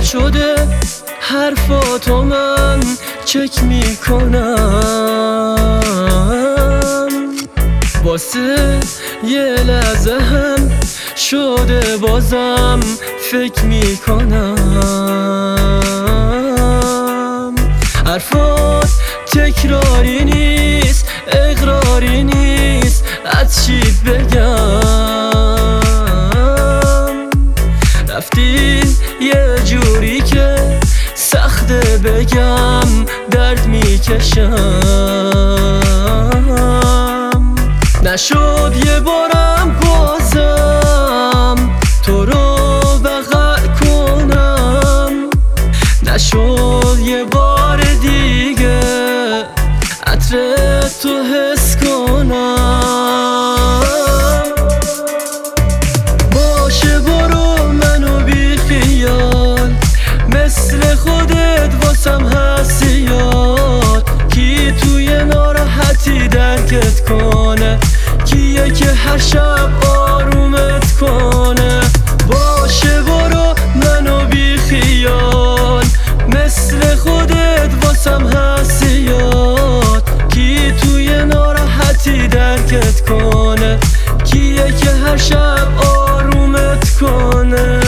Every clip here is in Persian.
شده حرفاتو من چک میکنم، واسه یه لحظه هم شده بازم فکر میکنم. حرفات تکراری نیست، اقراری نیست، از چی بگم؟ رفتی یه جوری که سخته بگم درد میکشم. نشد یه بارم بازم تو رو بغل کنم، نشد یه بار دیگه عطر تو حس کنم. باشه برو منو بی خیال، مثل خودت واسم هستی یاد. کی توی ناراحتی درکت کنه، کیه که هر شب آرومت کنه. باشه برو منو بی خیال، مثل خودت واسم هستی یاد. کی توی ناراحتی درکت کنه، کیه که هر شب آرومت کنه.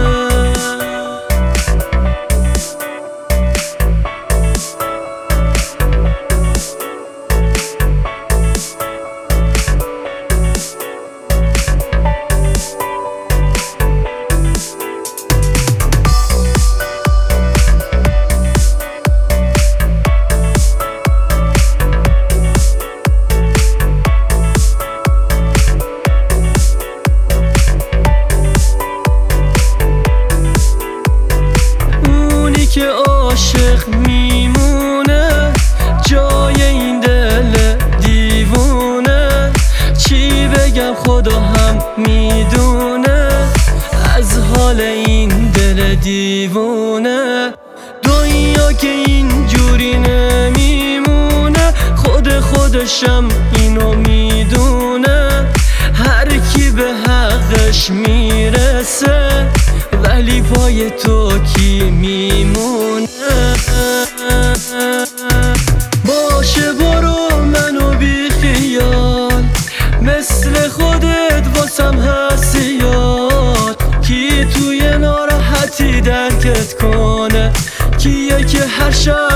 که عاشق میمونه جای این دل دیوونه، چی بگم خدا هم میدونه از حال این دل دیوونه. دنیا که اینجوری نمیمونه، خودشم اینو میدونه. هر کی به حقش میرسه، ولی پای تو کی میمونه؟ باشه برو منو بی خیال، مثل خودت واسم هستی یاد. کی توی ناراحتی درکت کنه، کیه که هر شب